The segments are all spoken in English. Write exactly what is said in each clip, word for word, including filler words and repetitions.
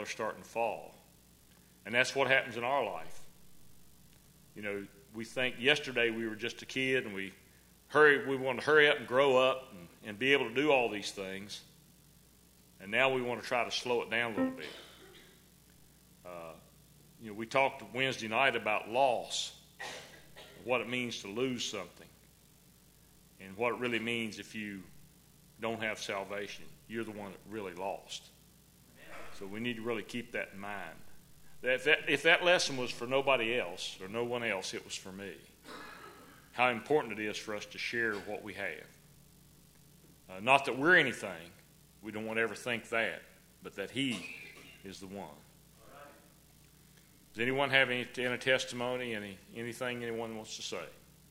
they're starting to fall. And that's what happens in our life. You know, we think yesterday we were just a kid and we hurry, we want to hurry up and grow up and, and be able to do all these things. And now we want to try to slow it down a little bit. Uh, you know, we talked Wednesday night about loss, what it means to lose something, and what it really means if you don't have salvation. You're the one that really lost. So we need to really keep that in mind. If that, if that lesson was for nobody else or no one else, it was for me. How important it is for us to share what we have. Uh, not that we're anything. We don't want to ever think that. But that He is the one. Does anyone have any, any testimony, any anything anyone wants to say?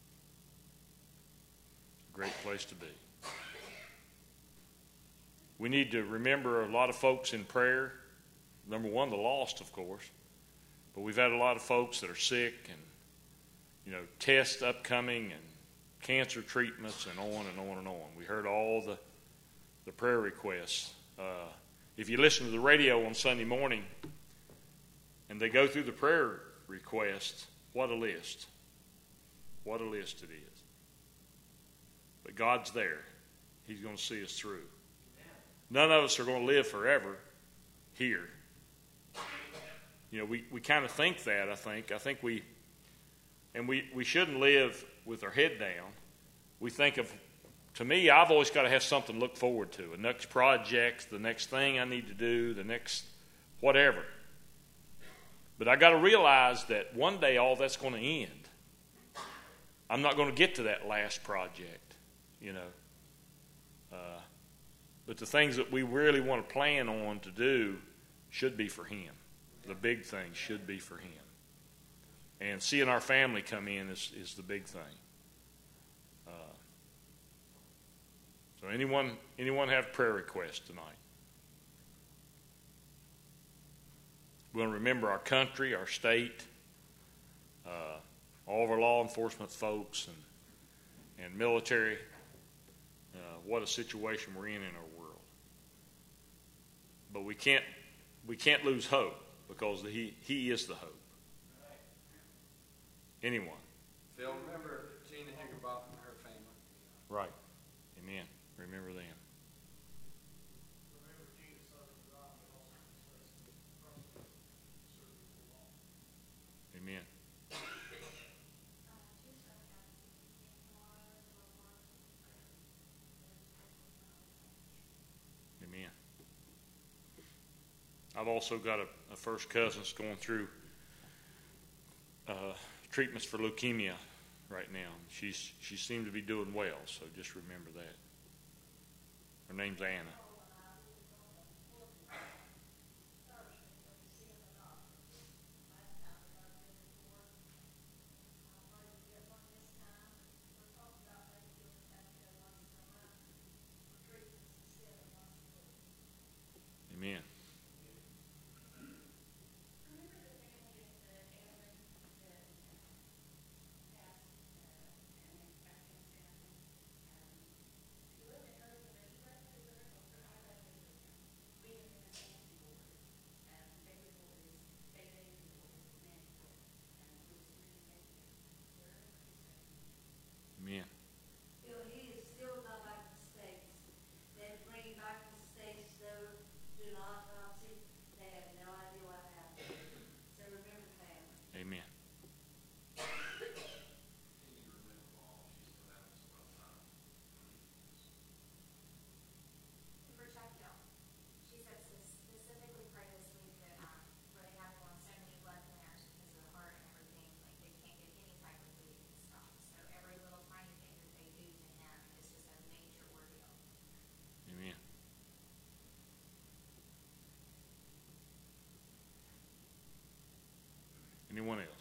Great place to be. We need to remember a lot of folks in prayer. Number one, the lost, of course. But we've had a lot of folks that are sick and, you know, tests upcoming and cancer treatments and on and on and on. We heard all the, the prayer requests. Uh, if you listen to the radio on Sunday morning and they go through the prayer requests, what a list. What a list it is. But God's there. He's going to see us through. None of us are going to live forever here. You know, we, we kind of think that, I think. I think we, and we, we shouldn't live with our head down. We think of, to me, I've always got to have something to look forward to. The next project, the next thing I need to do, the next whatever. But I got to realize that one day all that's going to end. I'm not going to get to that last project, you know. Uh, but the things that we really want to plan on to do should be for Him. The big things should be for Him. And seeing our family come in is, is the big thing. Uh, so anyone anyone have prayer requests tonight? We want to remember our country, our state, uh, all of our law enforcement folks and, and military. Uh, what a situation we're in in our world. But we can't we can't lose hope because he he is the hope. Anyone? Phil, remember Gina Higginbotham and her family. Right. Amen. Remember them. Amen. Amen. I've also got a, a first cousin that's going through uh, treatments for leukemia right now. She's she seemed to be doing well, so just remember that. Her name's Anna. Amen. Amen. Bill, he is still not back to the States. They bring him back to the States, though, do an autopsy. They have no idea what happened. So remember the family. Amen. For Chuck Hill, she said to specifically pray this week that um, where they have to go on so many blood thinners because of the heart and everything, like they can't get any type of bleeding to stop. So every little tiny thing that they do to him is just a major ordeal. Amen. Anyone else?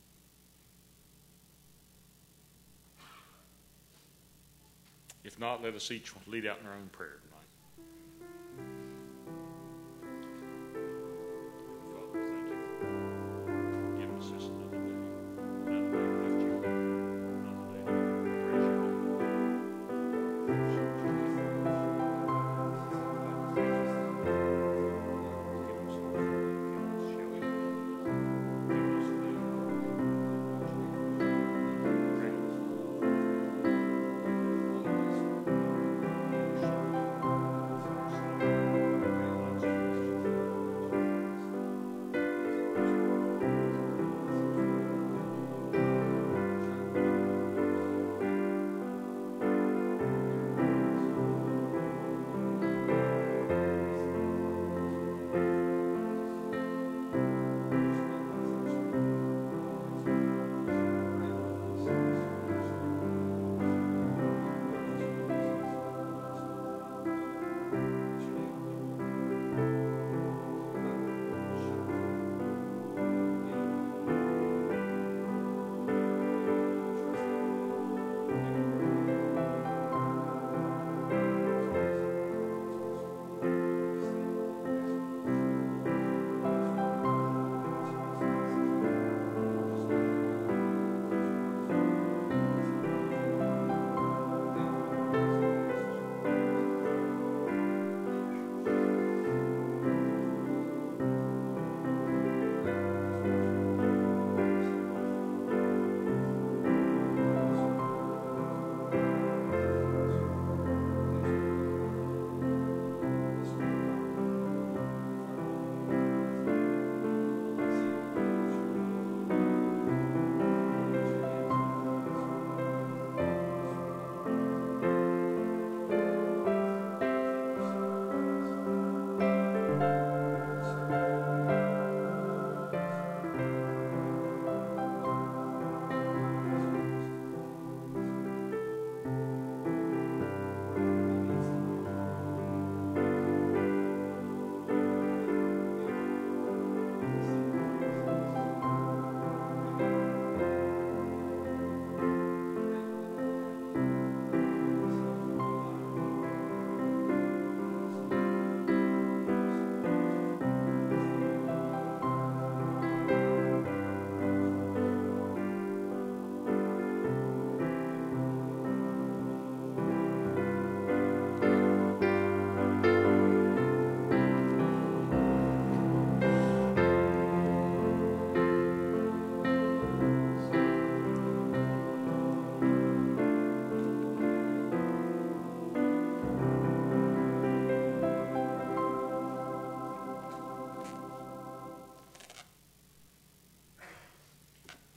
If not, let us each lead out in our own prayer tonight. Father, we thank you for giving us this another day. Another day to lift you up. Another day to praise your name. Give us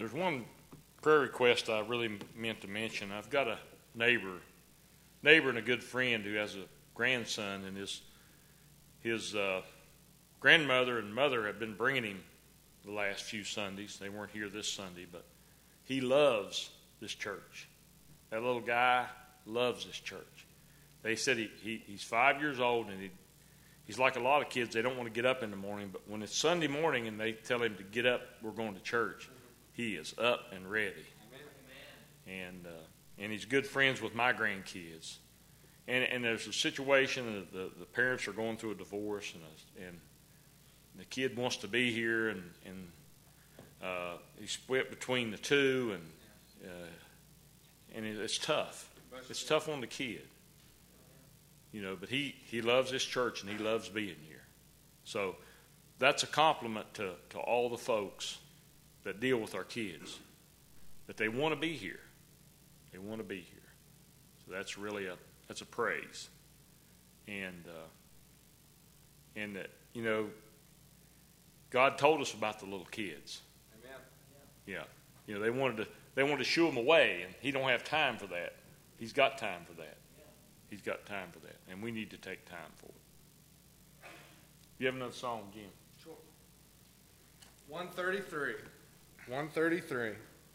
There's one prayer request I really meant to mention. I've got a neighbor, neighbor and a good friend who has a grandson, and his his uh, grandmother and mother have been bringing him the last few Sundays. They weren't here this Sunday, but he loves this church. That little guy loves this church. They said he, he he's five years old, and he he's like a lot of kids. They don't want to get up in the morning, but when it's Sunday morning and they tell him to get up, we're going to church, he is up and ready. Amen. And uh, and he's good friends with my grandkids. And and there's a situation, the the parents are going through a divorce, and a, and the kid wants to be here, and and uh, he's split between the two, and uh, and it, it's tough. It's tough on the kid, you know. But he he loves this church, and he loves being here. So that's a compliment to to all the folks that deal with our kids, that they want to be here. They want to be here. So that's really a that's a praise, and uh, and that you know. God told us about the little kids. Amen. Yeah, you know they wanted to they wanted to shoo them away, and He don't have time for that. He's got time for that. He's got time for that, and we need to take time for it. You have another song, Jim? Sure. one thirty-three. one thirty-three.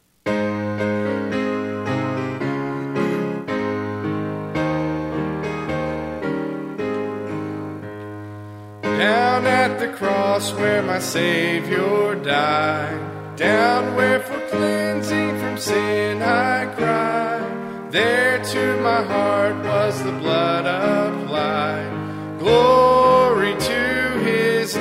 Down at the cross where my Savior died, down where for cleansing from sin I cried, there to my heart was the blood applied. Glory to His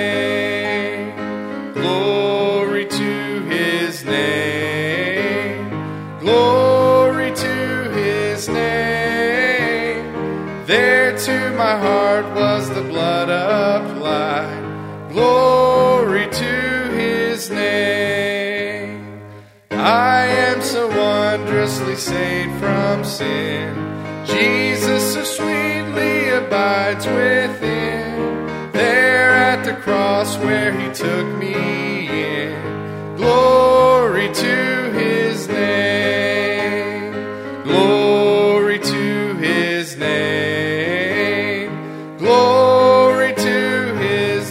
name, glory to His name, glory to His name. There to my heart was the blood applied. Glory to His name. I am so wondrously saved from sin. Jesus so sweetly abides within. There at the cross where He took me in. Glory to His name. Glory to His name. Glory to His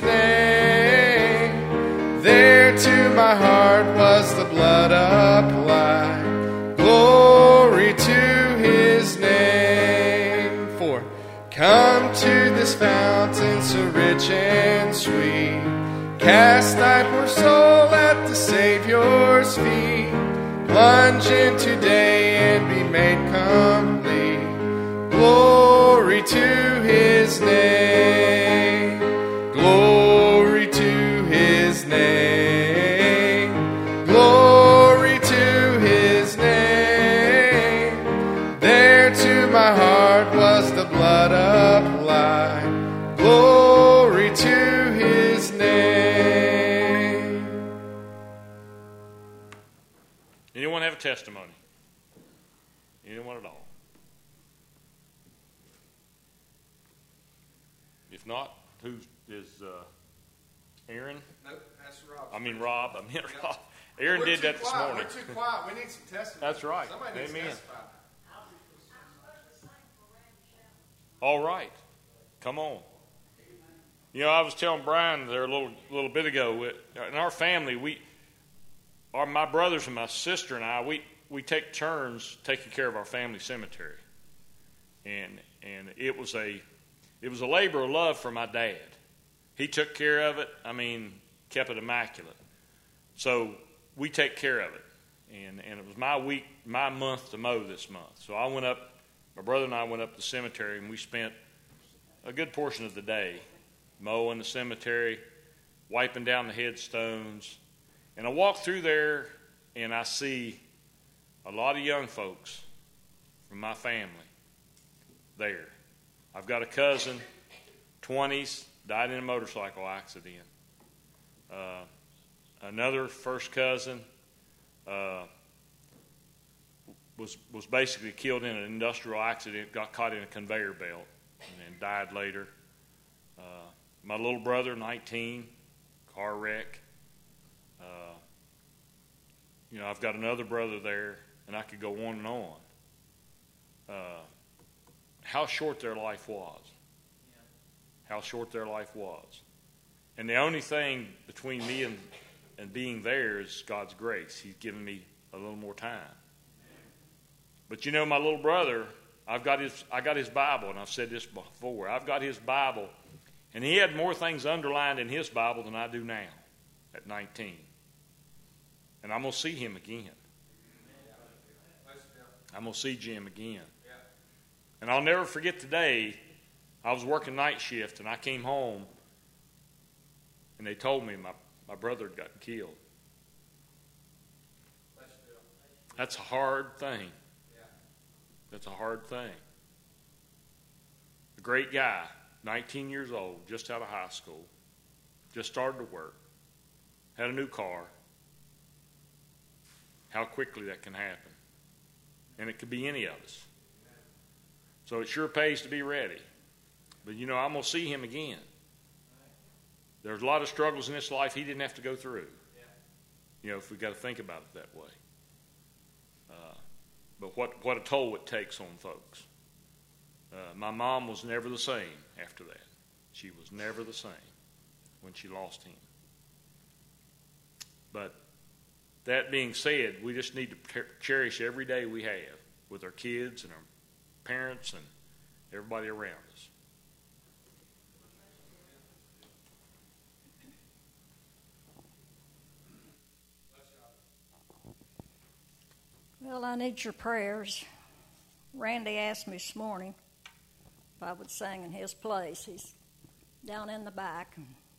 name. There to my heart was the blood applied. Glory to His name. For come to this fountain so rich and sweet. Cast thy poor soul at the Savior's feet. Plunge in today and be made complete. Glory to His name. Glory to His name. Glory to His name. There to my heart was the blood applied. Glory to His name. Anyone have a testimony? Anyone at all? If not, who is uh, Aaron? Nope, Pastor Rob. I mean Rob. I mean Yep. Rob. Aaron We're did too that this quiet. morning. We're too quiet. We need some testimony. That's right. Somebody needs Amen. to testify. All right, come on. You know, I was telling Brian there a little little bit ago. In our family, we, our my brothers and my sister and I, we we take turns taking care of our family cemetery, and and it was a it was a labor of love for my dad. He took care of it. I mean, kept it immaculate. So we take care of it, and and it was my week, my month to mow this month. So I went up. My brother and I went up to the cemetery, and we spent a good portion of the day mowing the cemetery, wiping down the headstones. And I walk through there, and I see a lot of young folks from my family there. I've got a cousin, twenties, died in a motorcycle accident. Uh, another first cousin uh, was was basically killed in an industrial accident, got caught in a conveyor belt, and then died later. Uh, my little brother, nineteen, car wreck. Uh, You know, I've got another brother there, and I could go on and on. Uh, how short their life was. How short their life was. And the only thing between me and, and being there is God's grace. He's given me a little more time. But you know, my little brother, I've got his, I got his Bible, and I've said this before. I've got his Bible, and he had more things underlined in his Bible than I do now at nineteen. And I'm going to see him again. I'm going to see Jim again. And I'll never forget the day I was working night shift, and I came home, and they told me my, my brother had gotten killed. That's a hard thing. That's a hard thing. A great guy, nineteen years old, just out of high school, just started to work, had a new car. How quickly that can happen. And it could be any of us. So it sure pays to be ready. But, you know, I'm going to see him again. There's a lot of struggles in this life he didn't have to go through. You know, if we've got to think about it that way. Uh, but what, what a toll it takes on folks. Uh, my mom was never the same after that. She was never the same when she lost him. But that being said, we just need to ter- cherish every day we have with our kids and our parents and everybody around us. Well, I need your prayers. Randy asked me this morning if I would sing in his place. He's down in the back.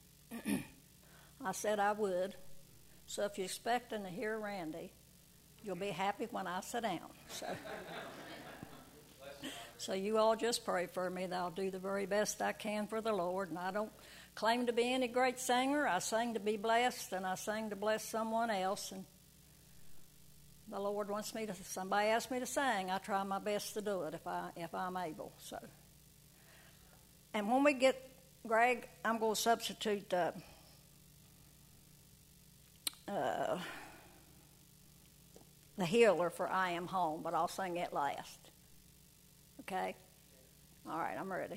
I said I would. So if you're expecting to hear Randy, you'll be happy when I sit down. So, so you all just pray for me that I'll do the very best I can for the Lord. And I don't claim to be any great singer. I sing to be blessed, and I sing to bless someone else. And the Lord wants me to, somebody asks me to sing, I try my best to do it if, I, if I'm able. So, and when we get, Greg, I'm going to substitute uh, uh, the Healer for I Am Home, but I'll sing it last. Okay? All right, I'm ready.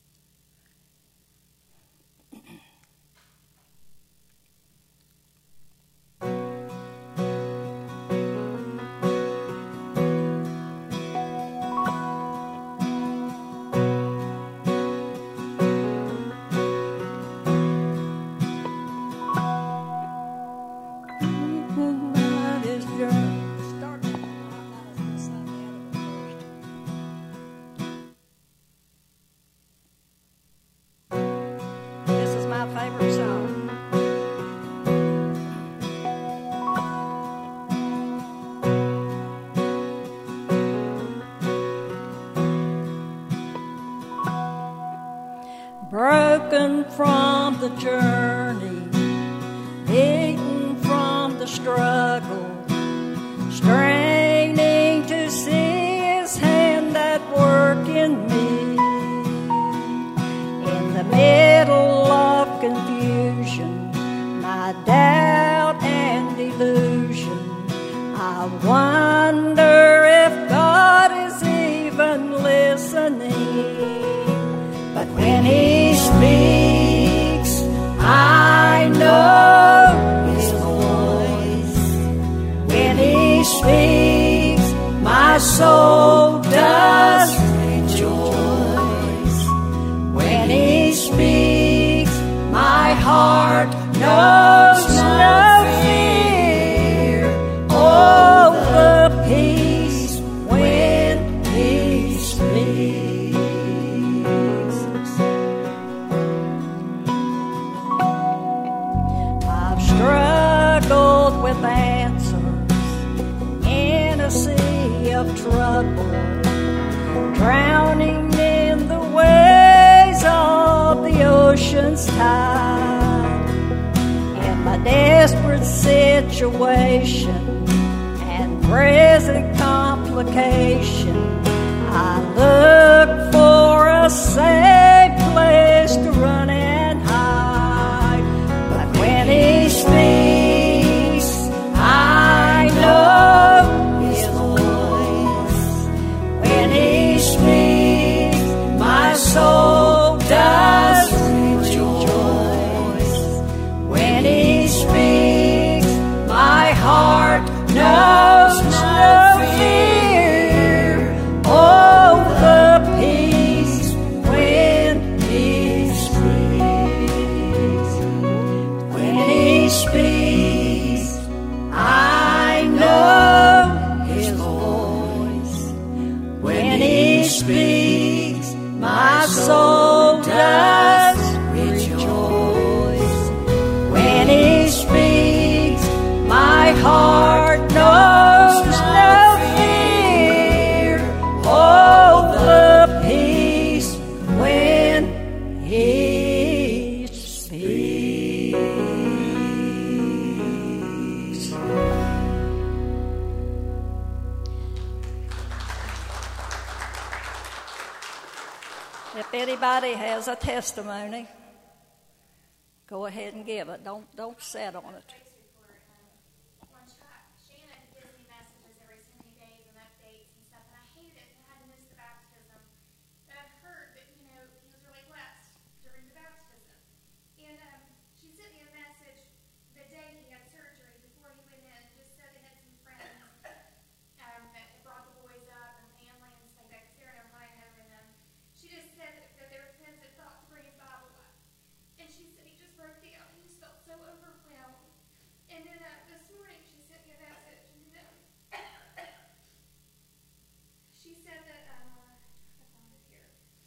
Broken from the journey, beaten from the struggle, straining to see His hand at work in me. In the middle of confusion, my doubt and delusion, I wonder if God is even listening. But when He speaks, I know His voice. When He speaks, my soul does rejoice. When He speaks, my heart knows no fear. Oh, the peace when He speaks. Struggled with answers in a sea of trouble, drowning in the waves of the ocean's tide. In my desperate situation and present complication, I look for a safe place to run and hide. But when He speaks, I know heart knows no fear. Oh, the peace when He speaks. When He speaks, I know His voice. When He speaks, my soul does rejoice. When He speaks, my heart knows no fear. Oh, the peace when He speaks. If anybody has a testimony, go ahead and give it. Don't don't sit on it. Praise report. Um, one shot. Shannon gives me messages every so many days and updates and stuff, and I hated it. I had to miss the baptism. But I've heard that, you know, he was really blessed during the baptism. And um, she sent me a message the day he had surgery before he went in, just said they had some friends um, that had brought the boys up and family and stuff back there in Ohio. And um, she just said that, that their friends had thought to bring his Bible up. And she said he just broke down. He just felt so overwhelmed. And then uh, this morning she sent me a message. And um, she said that, um, I found it here.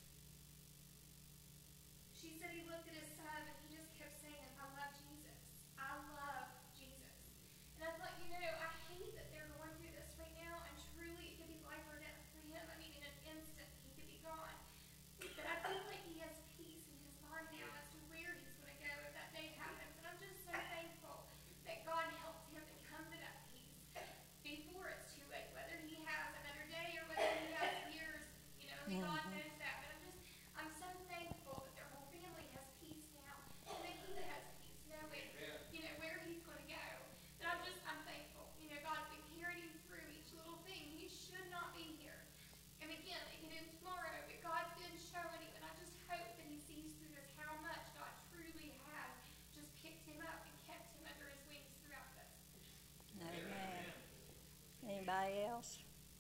She said he looked at his son and he just kept saying, I love Jesus. I love Jesus. And I thought, you know, I hate that they're going through this right now. And truly, it could be life or death for him. I mean, in an instant, he could be gone. But I feel like he has peace in his mind now as to where he's going to go if that day happens. And I'm just so thankful that God helped him to come to that peace before it's too late. Whether he has another day or whether he has years, you know, only God knows that. But I'm just, I'm so thankful that their whole family has peace now, and that he has peace knowing, you know, where he's going to go. But I'm just, I'm thankful. You know, God's been carrying him through each little thing. He should not be here. And again, you know, tomorrow, but God's been showing him, and I just hope that he sees through this how much God truly has just picked him up and kept him under his wings throughout this. Amen. Anybody else?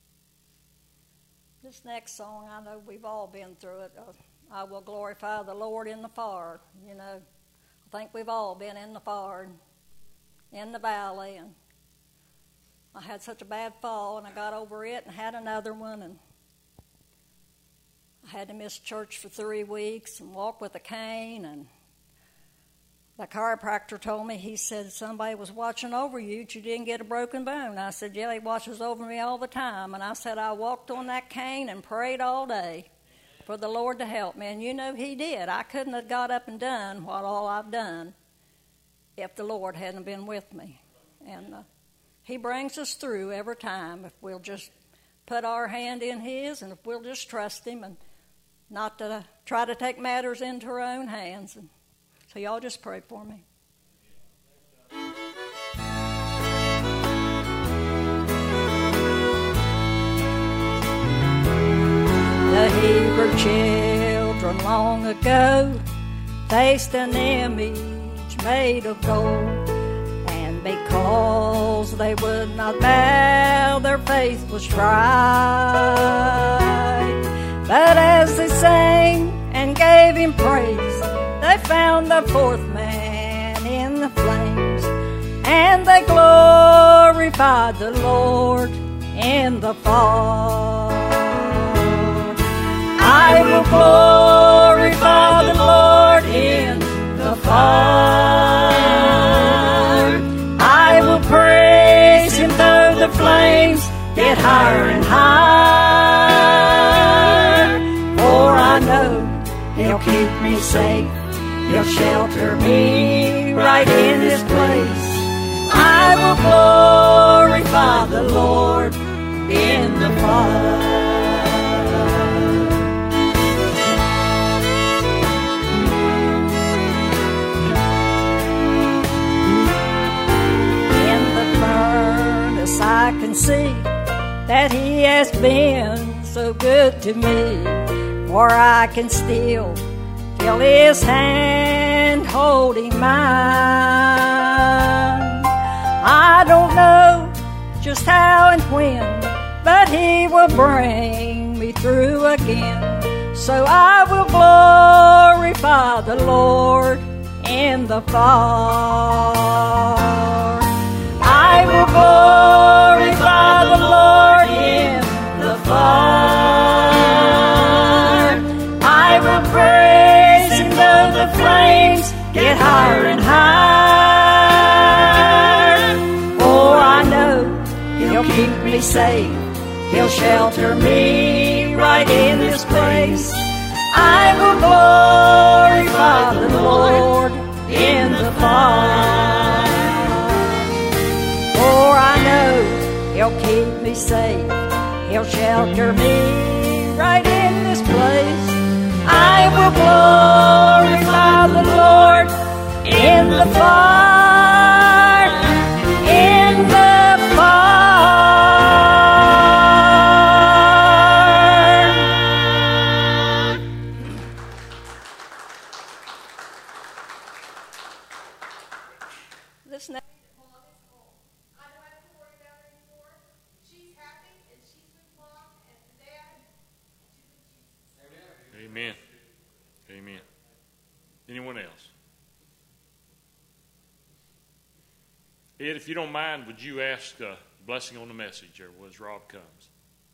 This next song, I know we've all been through it. Uh, I will glorify the Lord in the fire. You know, I think we've all been in the fire and in the valley. And I had such a bad fall, and I got over it and had another one. And I had to miss church for three weeks and walk with a cane. And the chiropractor told me, he said, somebody was watching over you, but you didn't get a broken bone. I said, yeah, he watches over me all the time. And I said, I walked on that cane and prayed all day for the Lord to help me. And you know, he did. I couldn't have got up and done what all I've done if the Lord hadn't been with me. And uh, he brings us through every time if we'll just put our hand in his, and if we'll just trust him and not to try to take matters into our own hands. And so y'all just pray for me. The Hebrew children long ago faced an image made of gold, and because they would not bow, their faith was tried. But as they sang and gave him praise, they found the fourth man in the flames, and they glorified the Lord in the fire. I will glorify the Lord in the fire. I will praise him though the flames get higher and higher. For I know he'll keep me safe. He'll shelter me right in this place. I will glorify the Lord in the fire. In the furnace I can see that he has been so good to me, for I can still feel his hand holding mine. I don't know just how and when, but He will bring me through again. So I will glorify the Lord in the fire. I will glorify the Lord in the fire. I will praise Him though the flames get higher and higher. For I know He'll keep me safe. He'll shelter me right in this place. I will glorify the Lord in the fire. For I know He'll keep me safe. He'll shelter me right in this place. I will glorify the Lord in the fire, in the fire. This next I don't have to worry about her anymore. She's happy and she's with mom and dad. Amen. Amen. Anyone else? Ed, if you don't mind, would you ask a blessing on the message there as Rob comes?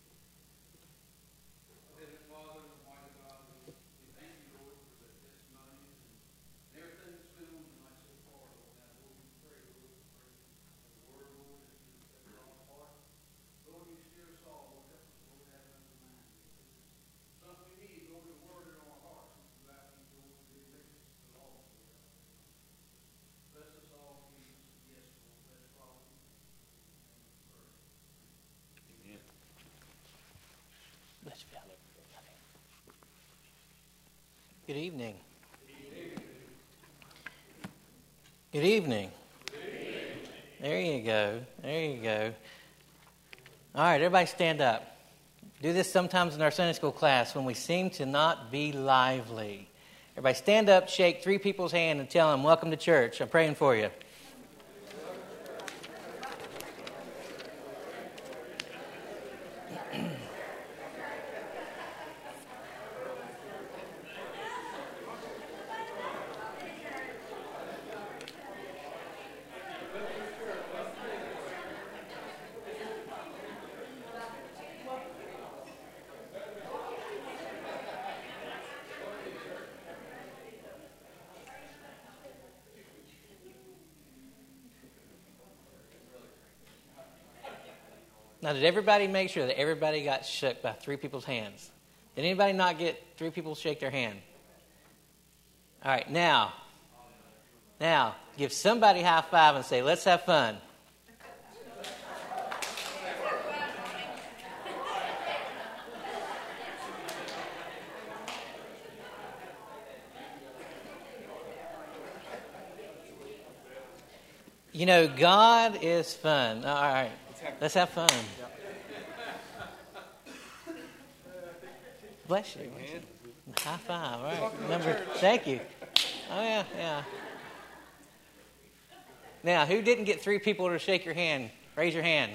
Good evening. Good evening. There you go. There you go. All right, everybody stand up. Do this sometimes in our Sunday school class when we seem to not be lively. Everybody stand up, shake three people's hand, and tell them, welcome to church. I'm praying for you. Now, did everybody make sure that everybody got shook by three people's hands? Did anybody not get three people shake their hand? All right, now, now, give somebody a high five and say, let's have fun. You know, God is fun. All right. Let's have fun. Bless you. High five. All right. Number. Thank you. Oh yeah, yeah. Now, who didn't get three people to shake your hand? Raise your hand.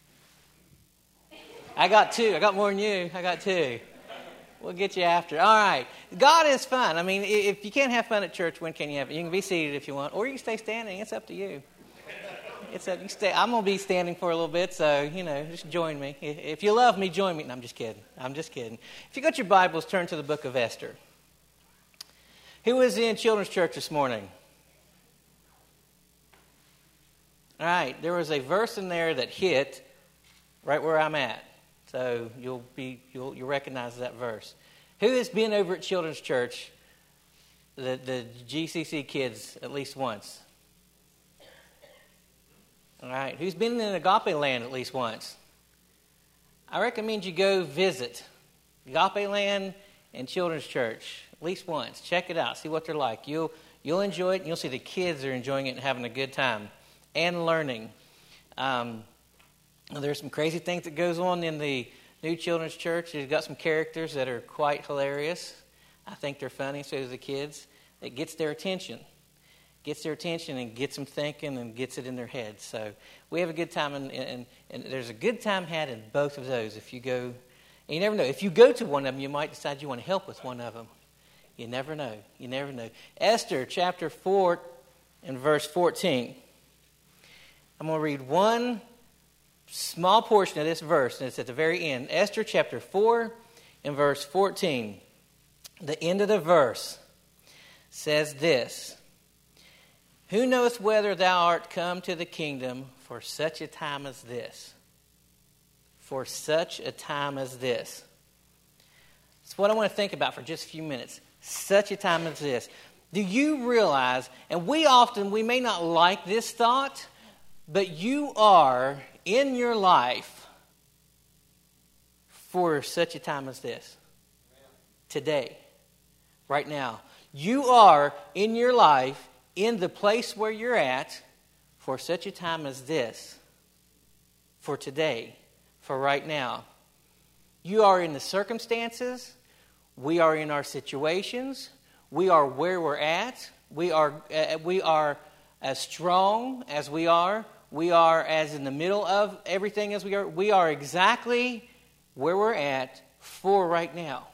I got two. I got more than you. I got two. We'll get you after. All right. God is fun. I mean, if you can't have fun at church, when can you have it? You can be seated if you want, or you can stay standing. It's up to you. It's a, you stay, I'm going to be standing for a little bit, so, you know, just join me. If you love me, join me. No, I'm just kidding. I'm just kidding. If you got your Bibles, turn to the book of Esther. Who was in children's church this morning? All right, there was a verse in there that hit right where I'm at. So you'll be you'll you'll recognize that verse. Who has been over at children's church, the, the G C C kids, at least once? All right. Who's been in Agape Land at least once? I recommend you go visit Agape Land and Children's Church at least once. Check it out. See what they're like. You'll you'll enjoy it, and you'll see the kids are enjoying it and having a good time and learning. Um, there's some crazy things that goes on in the new Children's Church. They've got some characters that are quite hilarious. I think they're funny, so do the kids. It gets their attention. gets their attention and gets them thinking and gets it in their heads. So we have a good time, and, and, and there's a good time had in both of those. If you go, and you never know. If you go to one of them, you might decide you want to help with one of them. You never know. You never know. Esther chapter four and verse fourteen. I'm going to read one small portion of this verse, and it's at the very end. Esther chapter four and verse fourteen. The end of the verse says this: Who knoweth whether thou art come to the kingdom for such a time as this? For such a time as this. That's what I want to think about for just a few minutes. Such a time as this. Do you realize, and we often, we may not like this thought, but you are in your life for such a time as this. Today. Right now. You are in your life, in the place where you're at, for such a time as this. For today. For right now. You are in the circumstances. We are in our situations. We are where we're at. We are uh, we are as strong as we are. We are as in the middle of everything as we are. We are exactly where we're at for right now.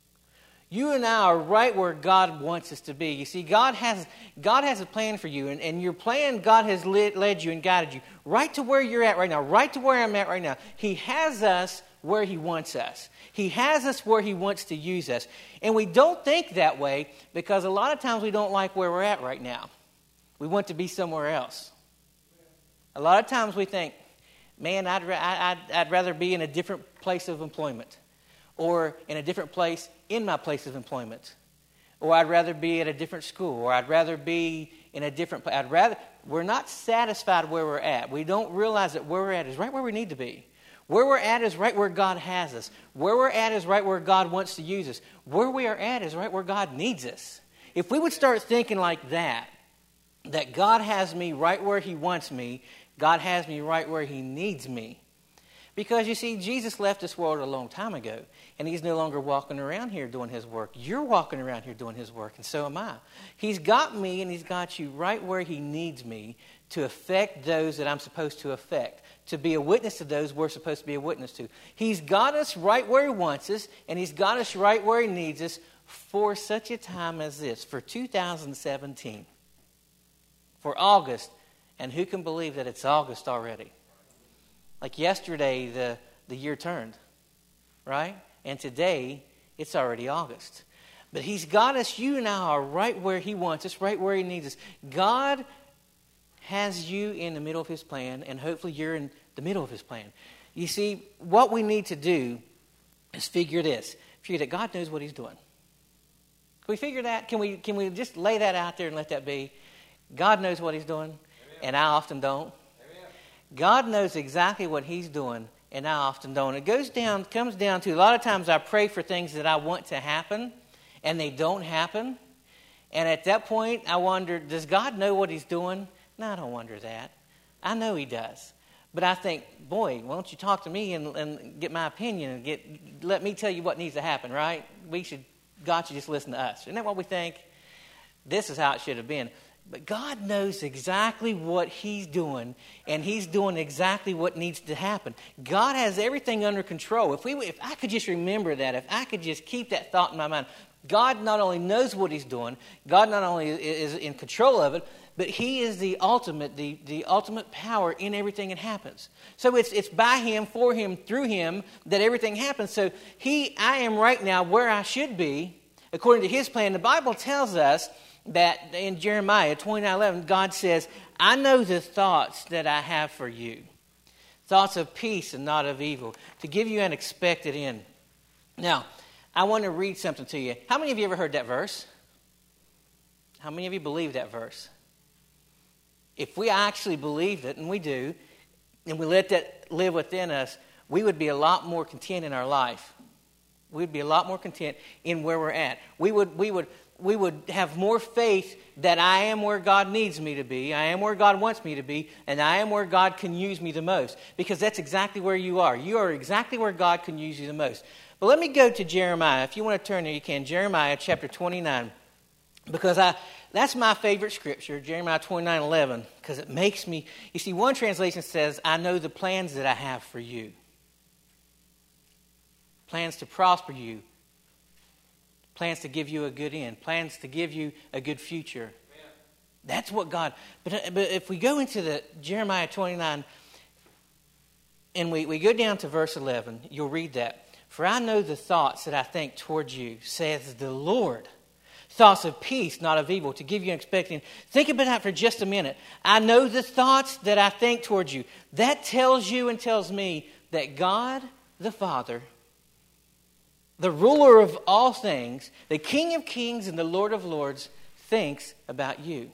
You and I are right where God wants us to be. You see, God has God has a plan for you, and, and your plan, God has led, led you and guided you right to where you're at right now, right to where I'm at right now. He has us where He wants us. He has us where He wants to use us. And we don't think that way because a lot of times we don't like where we're at right now. We want to be somewhere else. A lot of times we think, man, I'd, I'd, I'd rather be in a different place of employment, or in a different place in my place of employment, or I'd rather be at a different school, or I'd rather be in a different place. I'd rather, we're not satisfied where we're at. We don't realize that where we're at is right where we need to be. Where we're at is right where God has us. Where we're at is right where God wants to use us. Where we are at is right where God needs us. If we would start thinking like that, that God has me right where He wants me, God has me right where He needs me. Because, you see, Jesus left this world a long time ago, and He's no longer walking around here doing His work. You're walking around here doing His work, and so am I. He's got me, and He's got you right where He needs me to affect those that I'm supposed to affect, to be a witness to those we're supposed to be a witness to. He's got us right where He wants us, and He's got us right where He needs us for such a time as this, for two thousand seventeen, for August. And who can believe that it's August already? Like yesterday, the, the year turned, right? And today, it's already August. But He's got us, you and I are right where He wants us, right where He needs us. God has you in the middle of His plan, and hopefully you're in the middle of His plan. You see, what we need to do is figure this. Figure that God knows what He's doing. Can we figure that? Can we, can we just lay that out there and let that be? God knows what He's doing, and I often don't. God knows exactly what He's doing, and I often don't. It goes down, comes down to a lot of times I pray for things that I want to happen, and they don't happen. And at that point, I wonder, does God know what He's doing? No, I don't wonder that. I know He does. But I think, boy, why don't you talk to me and, and get my opinion and get let me tell you what needs to happen, right? We should, God should just listen to us. Isn't that what we think? This is how it should have been. But God knows exactly what He's doing, and He's doing exactly what needs to happen. God has everything under control. If we, if I could just remember that, if I could just keep that thought in my mind, God not only knows what He's doing, God not only is in control of it, but He is the ultimate, the, the ultimate power in everything that happens. So it's it's by Him, for Him, through Him that everything happens. So He, I am right now where I should be according to His plan. The Bible tells us that in Jeremiah twenty-nine eleven, God says, I know the thoughts that I have for you. Thoughts of peace and not of evil, to give you an expected end. Now, I want to read something to you. How many of you ever heard that verse? How many of you believe that verse? If we actually believed it, and we do, and we let that live within us, we would be a lot more content in our life. We'd be a lot more content in where we're at. We would, we would, we would have more faith that I am where God needs me to be, I am where God wants me to be, and I am where God can use me the most. Because that's exactly where you are. You are exactly where God can use you the most. But let me go to Jeremiah. If you want to turn there, you can. Jeremiah chapter twenty-nine. Because I, That's my favorite scripture, Jeremiah twenty-nine eleven, because it makes me, you see, one translation says, I know the plans that I have for you. Plans to prosper you. Plans to give you a good end. Plans to give you a good future. Amen. That's what God, but, but if we go into the Jeremiah twenty-nine, and we, we go down to verse eleven, you'll read that. For I know the thoughts that I think towards you, says the Lord. Thoughts of peace, not of evil, to give you an expecting. Think about that for just a minute. I know the thoughts that I think towards you. That tells you and tells me that God, the Father, the ruler of all things, the King of kings and the Lord of lords, thinks about you.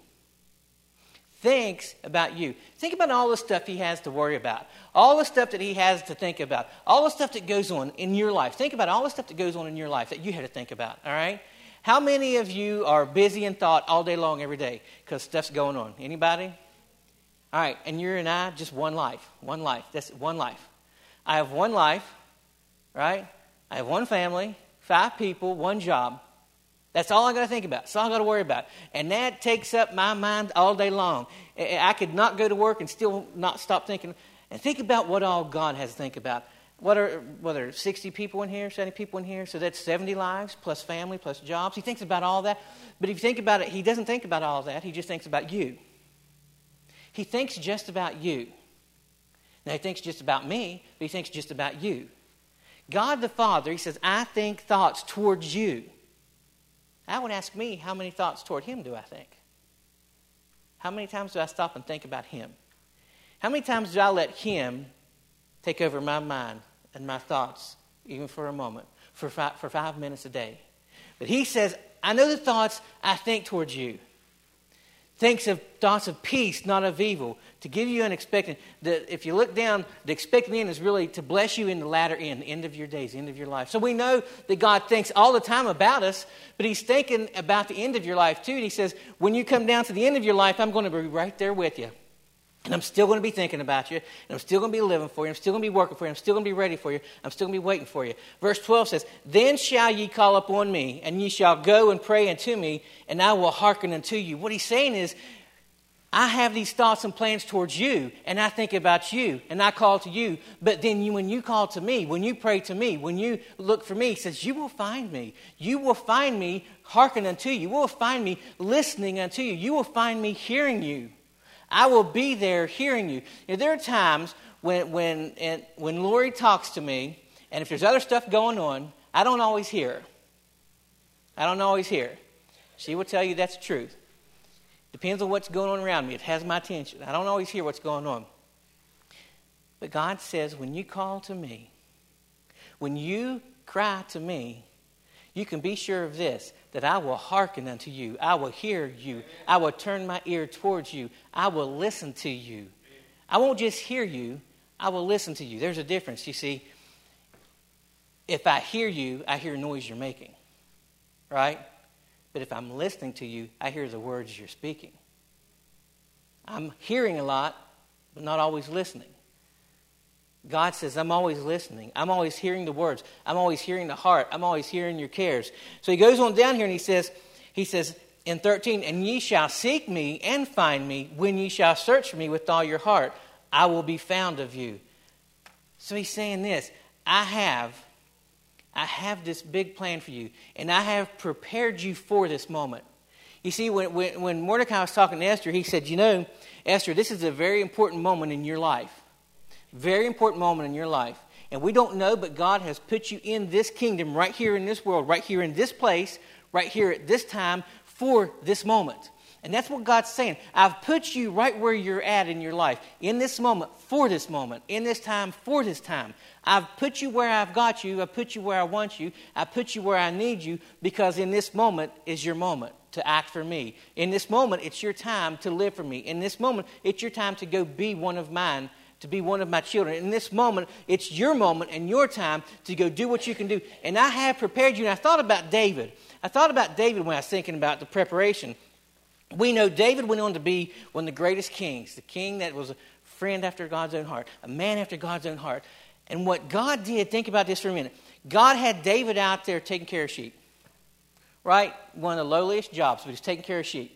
Thinks about you. Think about all the stuff he has to worry about. All the stuff that he has to think about. All the stuff that goes on in your life. Think about all the stuff that goes on in your life that you had to think about. All right? How many of you are busy in thought all day long every day because stuff's going on? Anybody? All right. And you and I, just one life. One life. That's one life. I have one life. Right? I have one family, five people, one job. That's all I got to think about. That's all I got to worry about. And that takes up my mind all day long. I could not go to work and still not stop thinking. And think about what all God has to think about. What are, what are sixty people in here, seventy people in here? So that's seventy lives plus family plus jobs. He thinks about all that. But if you think about it, he doesn't think about all that. He just thinks about you. He thinks just about you. Now, he thinks just about me, but he thinks just about you. God the Father, he says, I think thoughts towards you. I would ask me, how many thoughts toward him do I think? How many times do I stop and think about him? How many times do I let him take over my mind and my thoughts, even for a moment, for five, for five minutes a day? But he says, I know the thoughts I think towards you. Thinks of thoughts of peace, not of evil, to give you an expectant. The, if you look down, the expectant end is really to bless you in the latter end, the end of your days, the end of your life. So we know that God thinks all the time about us, but he's thinking about the end of your life too. And he says, when you come down to the end of your life, I'm going to be right there with you. And I'm still going to be thinking about you. And I'm still going to be living for you. I'm still going to be working for you. I'm still going to be ready for you. I'm still going to be waiting for you. Verse twelve says, Then shall ye call upon me, and ye shall go and pray unto me, and I will hearken unto you. What he's saying is, I have these thoughts and plans towards you, and I think about you, and I call to you. But then you, when you call to me, when you pray to me, when you look for me, he says, you will find me. You will find me hearken unto you. You will find me listening unto you. You will find me hearing you. I will be there hearing you. You know, there are times when when and when Lori talks to me, and if there's other stuff going on, I don't always hear her. I don't always hear her. She will tell you that's the truth. Depends on what's going on around me. It has my attention. I don't always hear what's going on. But God says, when you call to me, when you cry to me, you can be sure of this, that I will hearken unto you. I will hear you. I will turn my ear towards you. I will listen to you. I won't just hear you. I will listen to you. There's a difference, you see. If I hear you, I hear noise you're making. Right? But if I'm listening to you, I hear the words you're speaking. I'm hearing a lot, but not always listening. God says, I'm always listening. I'm always hearing the words. I'm always hearing the heart. I'm always hearing your cares. So he goes on down here and he says, he says in thirteen, and ye shall seek me and find me when ye shall search for me with all your heart. I will be found of you. So he's saying this, I have, I have this big plan for you, and I have prepared you for this moment. You see, when, when, when Mordecai was talking to Esther, he said, you know, Esther, this is a very important moment in your life. Very important moment in your life. And we don't know, but God has put you in this kingdom right here in this world, right here in this place, right here at this time for this moment. And that's what God's saying. I've put you right where you're at in your life, in this moment, for this moment, in this time, for this time. I've put you where I've got you. I've put you where I want you. I put you where I need you, because in this moment is your moment to act for me. In this moment, it's your time to live for me. In this moment, it's your time to go be one of mine, to be one of my children. In this moment, it's your moment and your time to go do what you can do. And I have prepared you. And I thought about David. I thought about David when I was thinking about the preparation. We know David went on to be one of the greatest kings, the king that was a friend after God's own heart, a man after God's own heart. And what God did, think about this for a minute. God had David out there taking care of sheep. Right? One of the lowliest jobs, but he's taking care of sheep.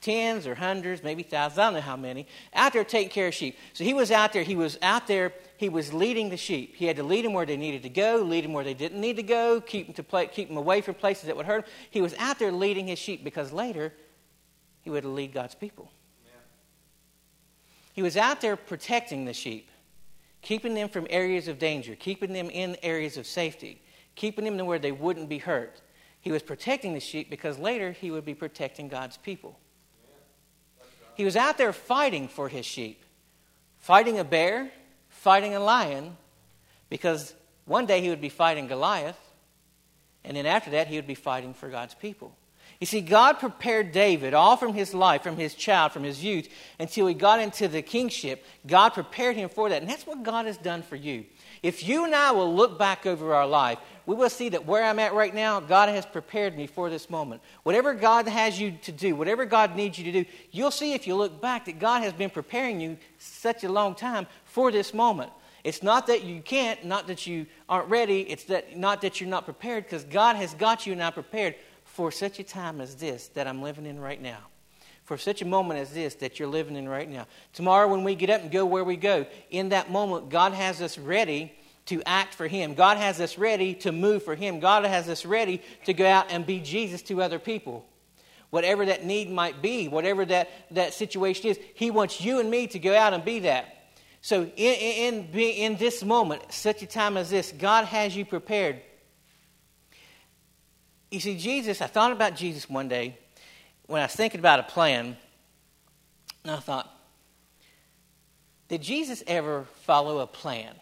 tens or hundreds, maybe thousands, I don't know how many, out there taking care of sheep. So he was out there, he was out there, he was leading the sheep. He had to lead them where they needed to go, lead them where they didn't need to go, keep them, to play, keep them away from places that would hurt them. He was out there leading his sheep because later he would lead God's people. Yeah. He was out there protecting the sheep, keeping them from areas of danger, keeping them in areas of safety, keeping them to where they wouldn't be hurt. He was protecting the sheep because later he would be protecting God's people. He was out there fighting for his sheep, fighting a bear, fighting a lion, because one day he would be fighting Goliath, and then after that he would be fighting for God's people. You see, God prepared David all from his life, from his child, from his youth, until he got into the kingship. God prepared him for that, and that's what God has done for you. If you and I will look back over our life, we will see that where I'm at right now, God has prepared me for this moment. Whatever God has you to do, whatever God needs you to do, you'll see if you look back that God has been preparing you such a long time for this moment. It's not that you can't, not that you aren't ready, it's that not that you're not prepared, because God has got you and I prepared for such a time as this that I'm living in right now. For such a moment as this that you're living in right now. Tomorrow when we get up and go where we go, in that moment, God has us ready to act for Him. God has us ready to move for Him. God has us ready to go out and be Jesus to other people. Whatever that need might be, whatever that, that situation is, He wants you and me to go out and be that. So in, in, in, in this moment, such a time as this, God has you prepared. You see, Jesus, I thought about Jesus one day when I was thinking about a plan, and I thought, did Jesus ever follow a plan?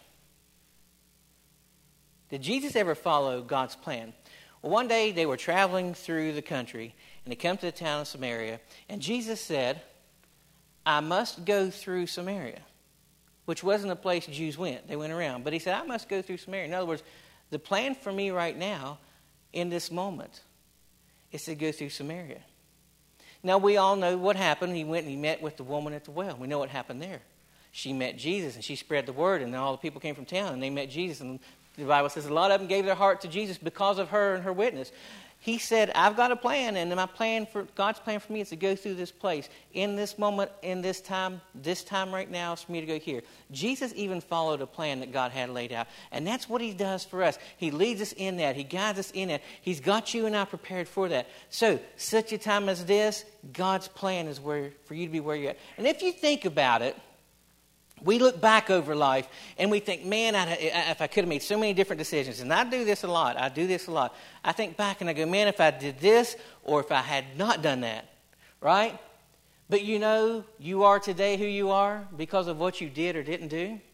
Did Jesus ever follow God's plan? Well, one day they were traveling through the country, and they come to the town of Samaria, and Jesus said, I must go through Samaria, which wasn't a place Jews went. They went around. But He said, I must go through Samaria. In other words, the plan for me right now, in this moment, is to go through Samaria. Now, we all know what happened. He went and he met with the woman at the well. We know what happened there. She met Jesus, and she spread the word, and then all the people came from town, and they met Jesus, and the Bible says a lot of them gave their heart to Jesus because of her and her witness. He said, I've got a plan, and my plan for God's plan for me is to go through this place. In this moment, in this time, this time right now is for me to go here. Jesus even followed a plan that God had laid out. And that's what He does for us. He leads us in that. He guides us in that. He's got you and I prepared for that. So, such a time as this, God's plan is where for you to be where you're at. And if you think about it, we look back over life and we think, man, I, if I could have made so many different decisions. And I do this a lot. I do this a lot. I think back and I go, man, if I did this or if I had not done that, right? But you know, you are today who you are because of what you did or didn't do. Amen.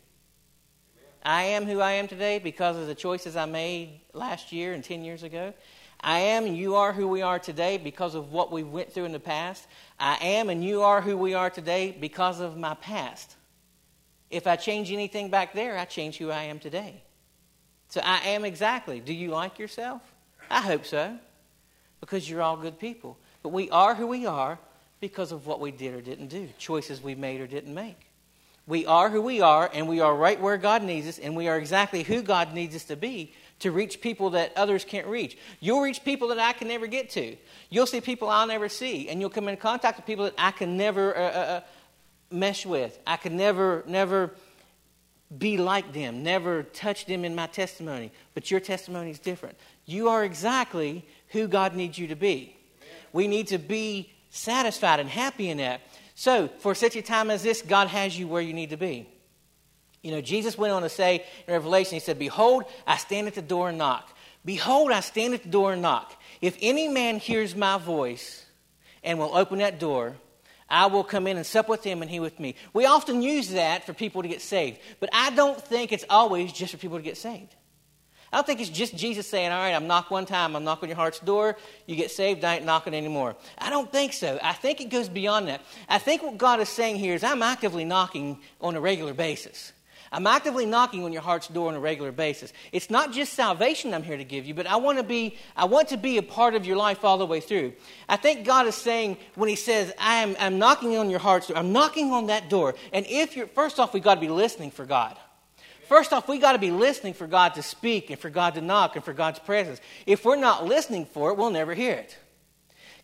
I am who I am today because of the choices I made last year and ten years ago. I am and you are who we are today because of what we went through in the past. I am and you are who we are today because of my past. If I change anything back there, I change who I am today. So I am exactly. Do you like yourself? I hope so. Because you're all good people. But we are who we are because of what we did or didn't do. Choices we made or didn't make. We are who we are, and we are right where God needs us, and we are exactly who God needs us to be to reach people that others can't reach. You'll reach people that I can never get to. You'll see people I'll never see, and you'll come in contact with people that I can never... Uh, uh, mesh with. I could never, never be like them, never touch them in my testimony. But your testimony is different. You are exactly who God needs you to be. Amen. We need to be satisfied and happy in that. So, for such a time as this, God has you where you need to be. You know, Jesus went on to say in Revelation, He said, Behold, I stand at the door and knock. Behold, I stand at the door and knock. If any man hears my voice and will open that door, I will come in and sup with him and he with me. We often use that for people to get saved. But I don't think it's always just for people to get saved. I don't think it's just Jesus saying, all right, I'm knock one time, I'm knocking on your heart's door, you get saved, I ain't knocking anymore. I don't think so. I think it goes beyond that. I think what God is saying here is I'm actively knocking on a regular basis. I'm actively knocking on your heart's door on a regular basis. It's not just salvation I'm here to give you, but I want to be I want to be a part of your life all the way through. I think God is saying when He says, I am I'm knocking on your heart's door, I'm knocking on that door. And if you're, first off, we've got to be listening for God. First off, we've got to be listening for God to speak and for God to knock and for God's presence. If we're not listening for it, we'll never hear it.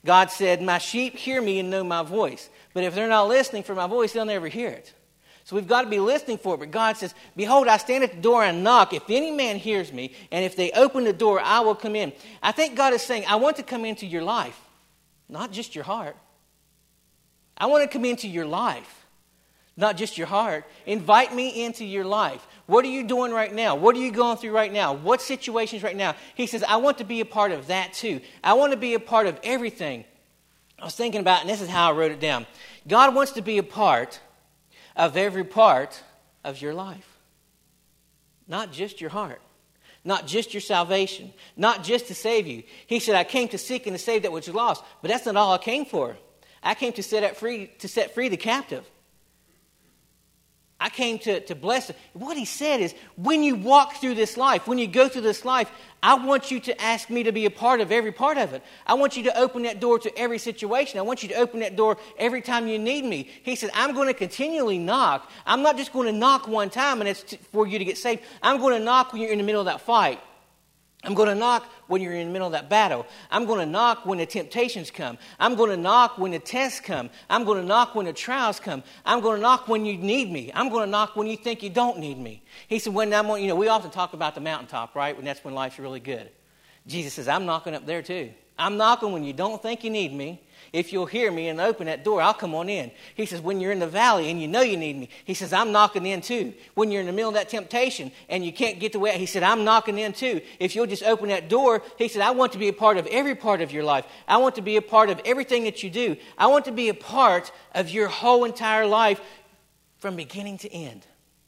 God said, my sheep hear me and know my voice. But if they're not listening for my voice, they'll never hear it. So we've got to be listening for it. But God says, behold, I stand at the door and knock. If any man hears me, and if they open the door, I will come in. I think God is saying, I want to come into your life, not just your heart. I want to come into your life, not just your heart. Invite me into your life. What are you doing right now? What are you going through right now? What situations right now? He says, I want to be a part of that too. I want to be a part of everything. I was thinking about, and this is how I wrote it down. God wants to be a part of every part of your life. Not just your heart. Not just your salvation. Not just to save you. He said, I came to seek and to save that which is lost. But that's not all I came for. I came to set free, to set free the captive. I came to, to bless them. What he said is, when you walk through this life, when you go through this life, I want you to ask me to be a part of every part of it. I want you to open that door to every situation. I want you to open that door every time you need me. He said, I'm going to continually knock. I'm not just going to knock one time and it's t- for you to get saved. I'm going to knock when you're in the middle of that fight. I'm going to knock when you're in the middle of that battle. I'm going to knock when the temptations come. I'm going to knock when the tests come. I'm going to knock when the trials come. I'm going to knock when you need me. I'm going to knock when you think you don't need me. He said, when I'm on, you know, we often talk about the mountaintop, right? When that's when life's really good. Jesus says, I'm knocking up there too. I'm knocking when you don't think you need me. If you'll hear me and open that door, I'll come on in. He says, when you're in the valley and you know you need me, he says, I'm knocking in too. When you're in the middle of that temptation and you can't get the way, he said, I'm knocking in too. If you'll just open that door, he said, I want to be a part of every part of your life. I want to be a part of everything that you do. I want to be a part of your whole entire life from beginning to end.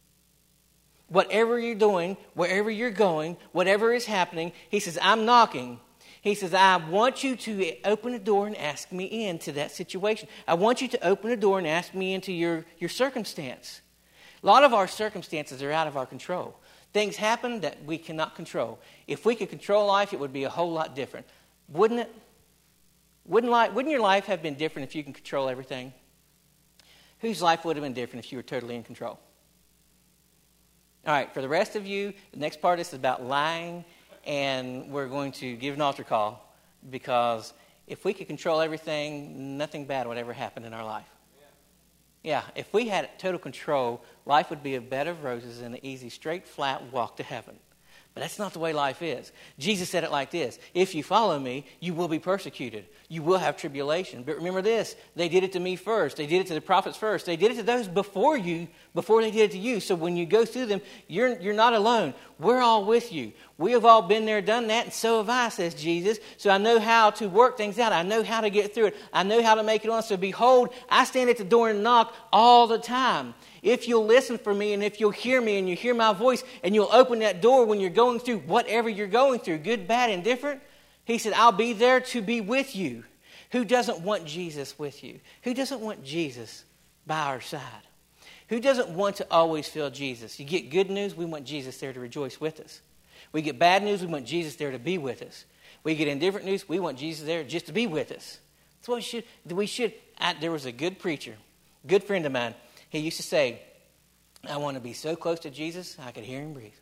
Whatever you're doing, wherever you're going, whatever is happening, he says, I'm knocking. He says, I want you to open the door and ask me into that situation. I want you to open the door and ask me into your, your circumstance. A lot of our circumstances are out of our control. Things happen that we cannot control. If we could control life, it would be a whole lot different. Wouldn't it? Wouldn't, life, wouldn't your life have been different if you can control everything? Whose life would have been different if you were totally in control? All right, for the rest of you, the next part is about lying. And we're going to give an altar call because if we could control everything, nothing bad would ever happen in our life. Yeah, if we had total control, life would be a bed of roses and an easy, straight, flat walk to heaven. But that's not the way life is. Jesus said it like this: if you follow me, you will be persecuted. You will have tribulation. But remember this, they did it to me first. They did it to the prophets first. They did it to those before you, before they did it to you. So when you go through them, you're, you're not alone. We're all with you. We have all been there, done that, and so have I, says Jesus. So I know how to work things out. I know how to get through it. I know how to make it on. So behold, I stand at the door and knock all the time. If you'll listen for me and if you'll hear me and you hear my voice and you'll open that door when you're going through whatever you're going through, good, bad, and different, he said, I'll be there to be with you. Who doesn't want Jesus with you? Who doesn't want Jesus by our side? Who doesn't want to always feel Jesus? You get good news, we want Jesus there to rejoice with us. We get bad news, we want Jesus there to be with us. We get indifferent news, we want Jesus there just to be with us. That's what we should. We should. I, there was a good preacher, good friend of mine. He used to say, I want to be so close to Jesus, I could hear him breathe.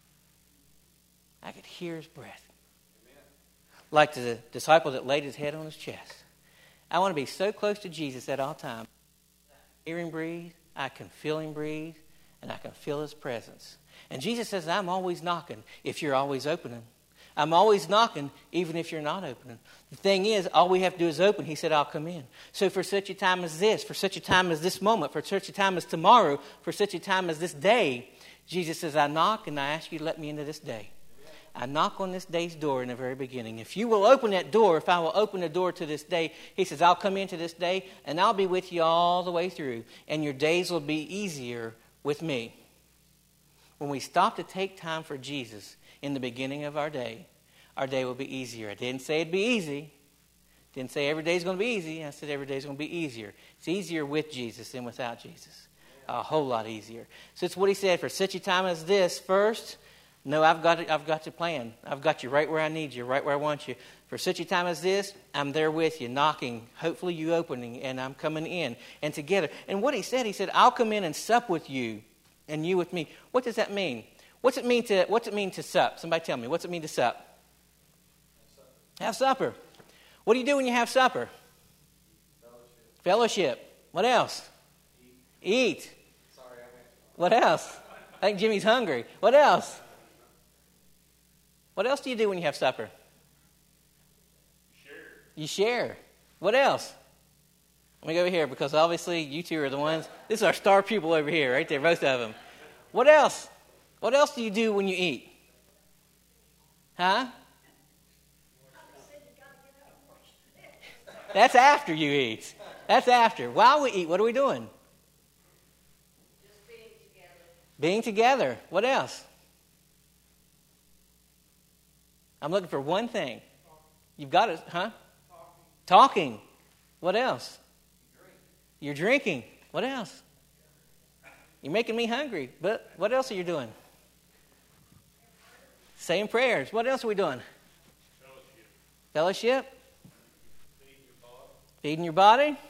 I could hear his breath. Amen. Like the disciple that laid his head on his chest. I want to be so close to Jesus at all times. I can hear him breathe, I can feel him breathe, and I can feel his presence. And Jesus says, I'm always knocking if you're always opening. I'm always knocking even if you're not opening. The thing is, all we have to do is open. He said, I'll come in. So for such a time as this, for such a time as this moment, for such a time as tomorrow, for such a time as this day, Jesus says, I knock and I ask you to let me into this day. I knock on this day's door in the very beginning. If you will open that door, if I will open the door to this day, he says, I'll come into this day and I'll be with you all the way through. And your days will be easier with me. When we stop to take time for Jesus in the beginning of our day, our day will be easier. I didn't say it'd be easy. Didn't say every day's going to be easy. I said every day's going to be easier. It's easier with Jesus than without Jesus. A whole lot easier. So it's what he said, for such a time as this, first, no, I've got to, I've got to plan. I've got you right where I need you, right where I want you. For such a time as this, I'm there with you, knocking, hopefully you opening, and I'm coming in, and together. And what he said, he said, I'll come in and sup with you, and you with me. What does that mean? What's it mean to, what's it mean to sup? Somebody tell me, what's it mean to sup? Have supper. What do you do when you have supper? Fellowship. Fellowship. What else? Eat. Eat. Sorry, I meant What else? I think Jimmy's hungry. What else? What else do you do when you have supper? Share. You share. What else? Let me go over here because obviously you two are the ones. This is our star pupil over here, right there, both of them. What else? What else do you do when you eat? Huh? That's after you eat. That's after. While we eat, what are we doing? Just being together. Being together. What else? I'm looking for one thing. You've got it, huh? Talking. Talking. What else? You're drinking. What else? You're making me hungry. But what else are you doing? Saying prayers. What else are we doing? Fellowship. Fellowship. feeding your body. Feeding your body.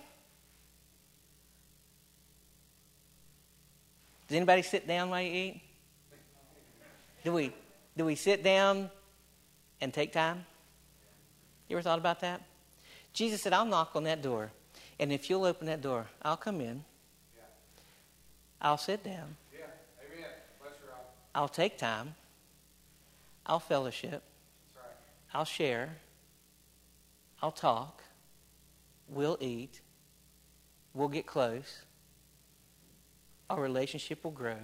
Does anybody sit down while you eat? Do we do we sit down and take time? You ever thought about that? Jesus said, I'll knock on that door. And if you'll open that door, I'll come in. Yeah. I'll sit down. Yeah. Amen. Bless your eye. I'll take time. I'll fellowship. That's right. I'll share. I'll talk. We'll eat. We'll get close. Our relationship will grow.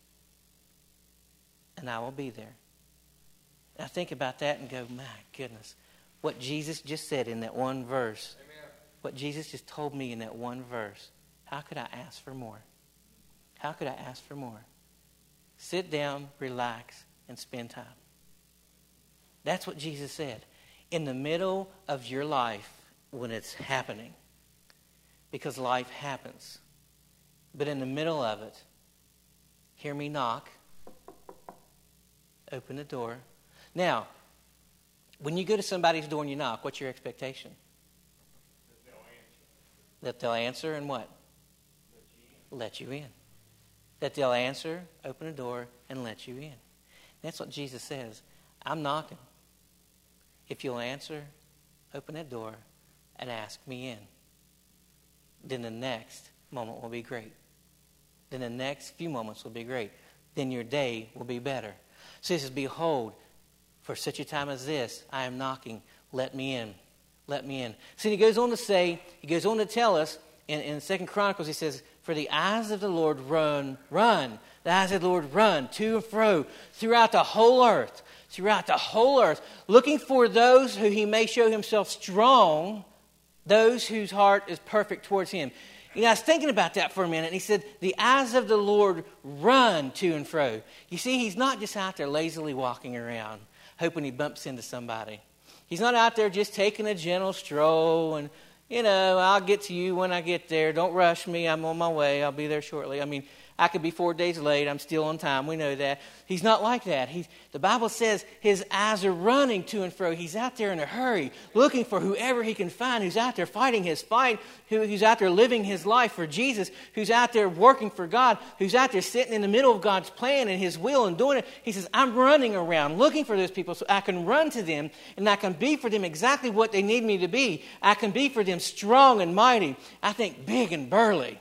And I will be there. Now think about that and go, my goodness. What Jesus just said in that one verse. Amen. What Jesus just told me in that one verse. How could I ask for more? How could I ask for more? Sit down, relax, and spend time. That's what Jesus said. In the middle of your life when it's happening. Because life happens. But in the middle of it, hear me knock. Open the door. Now, when you go to somebody's door and you knock, what's your expectation? That they'll answer. That they'll answer and what? Let you in. That they'll answer, open the door, and let you in. That's what Jesus says. I'm knocking. If you'll answer, open that door, and ask me in, then the next moment will be great. Then the next few moments will be great. Then your day will be better. So he says, behold, for such a time as this, I am knocking. Let me in. Let me in. So he goes on to say, he goes on to tell us in, in Second Chronicles, he says, for the eyes of the Lord run, run. The eyes of the Lord run to and fro throughout the whole earth. Throughout the whole earth. Looking for those who he may show himself strong. Those whose heart is perfect towards him. You know, I was thinking about that for a minute. And he said, the eyes of the Lord run to and fro. You see, he's not just out there lazily walking around, hoping he bumps into somebody. He's not out there just taking a gentle stroll and, you know, I'll get to you when I get there. Don't rush me. I'm on my way. I'll be there shortly. I mean, I could be four days late. I'm still on time. We know that. He's not like that. He's, the Bible says his eyes are running to and fro. He's out there in a hurry, looking for whoever he can find, who's out there fighting his fight, who, who's out there living his life for Jesus, who's out there working for God, who's out there sitting in the middle of God's plan and his will and doing it. He says, I'm running around looking for those people so I can run to them and I can be for them exactly what they need me to be. I can be for them strong and mighty. I think big and burly.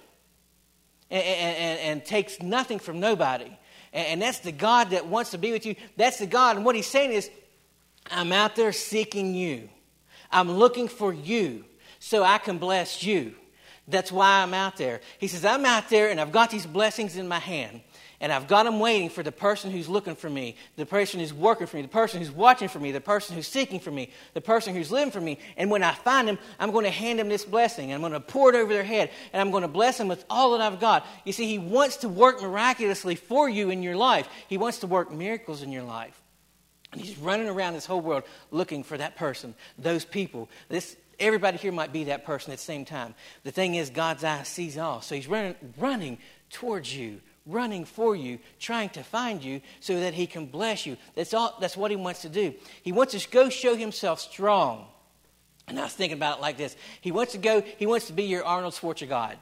And, and, and takes nothing from nobody. And, and that's the God that wants to be with you. That's the God. And what he's saying is, I'm out there seeking you. I'm looking for you so I can bless you. That's why I'm out there. He says, I'm out there and I've got these blessings in my hand. And I've got them waiting for the person who's looking for me, the person who's working for me, the person who's watching for me, the person who's seeking for me, the person who's living for me. And when I find them, I'm going to hand them this blessing. And I'm going to pour it over their head. And I'm going to bless them with all that I've got. You see, he wants to work miraculously for you in your life. He wants to work miracles in your life. And he's running around this whole world looking for that person, those people. This everybody here might be that person at the same time. The thing is, God's eye sees all. So he's running, running towards you. Running for you, trying to find you so that he can bless you. That's all. That's what he wants to do. He wants to go show himself strong. And I was thinking about it like this. He wants to go, he wants to be your Arnold Schwarzenegger.